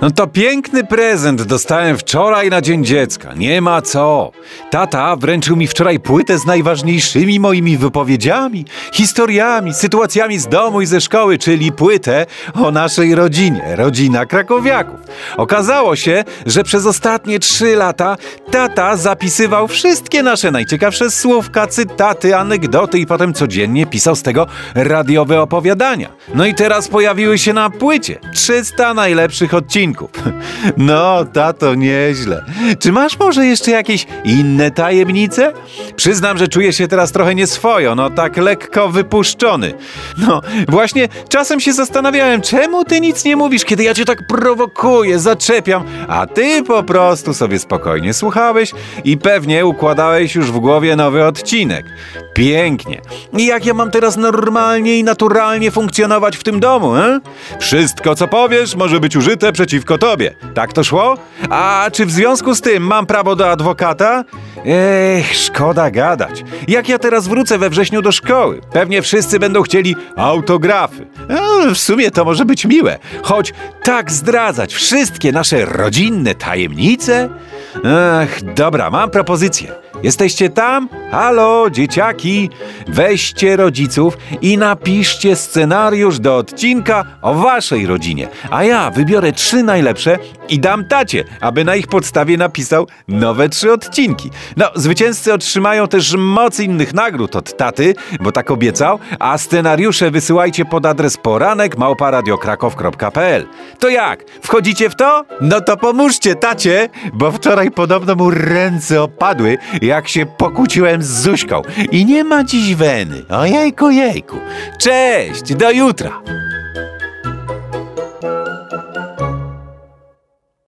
No to piękny prezent dostałem wczoraj na Dzień Dziecka. Nie ma co. Tata wręczył mi wczoraj płytę z najważniejszymi moimi wypowiedziami, historiami, sytuacjami z domu i ze szkoły, czyli płytę o naszej rodzinie, rodzina krakowiaków. Okazało się, że przez ostatnie 3 lata tata zapisywał wszystkie nasze najciekawsze słówka, cytaty, anegdoty i potem codziennie pisał z tego radiowe opowiadania. No i teraz pojawiły się na płycie 300 najlepszych odcinków. No, tato, nieźle. Czy masz może jeszcze jakieś inne tajemnice? Przyznam, że czuję się teraz trochę nieswojo, no tak lekko wypuszczony. No, właśnie czasem się zastanawiałem, czemu ty nic nie mówisz, kiedy ja cię tak prowokuję, zaczepiam, a ty po prostu sobie spokojnie słuchałeś i pewnie układałeś już w głowie nowy odcinek. Pięknie. I jak ja mam teraz normalnie i naturalnie funkcjonować w tym domu, Wszystko, co powiesz, może być użyte przeciwko tobie. Tak to szło? A czy w związku z tym mam prawo do adwokata? Szkoda gadać. Jak ja teraz wrócę we wrześniu do szkoły? Pewnie wszyscy będą chcieli autografy. W sumie to może być miłe. Choć tak zdradzać wszystkie nasze rodzinne tajemnice? Dobra, mam propozycję. Jesteście tam? Halo, dzieciaki! Weźcie rodziców i napiszcie scenariusz do odcinka o waszej rodzinie. A ja wybiorę 3 najlepsze i dam tacie, aby na ich podstawie napisał nowe 3 odcinki. No, zwycięzcy otrzymają też moc innych nagród od taty, bo tak obiecał, a scenariusze wysyłajcie pod adres poranek@radiokrakow.pl. To jak? Wchodzicie w to? No to pomóżcie tacie, bo wczoraj podobno mu ręce opadły, jak się pokłóciłem z Zuśką i nie ma dziś weny. Ojejku, jejku. Cześć, do jutra.